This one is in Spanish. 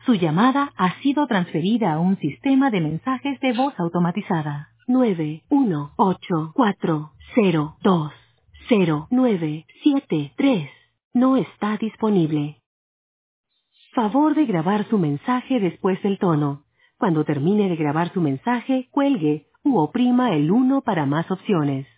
Su llamada ha sido transferida a un sistema de mensajes de voz automatizada. 91840200973 no está disponible. Favor de grabar su mensaje después del tono. Cuando termine de grabar su mensaje, cuelgue u oprima el 1 para más opciones.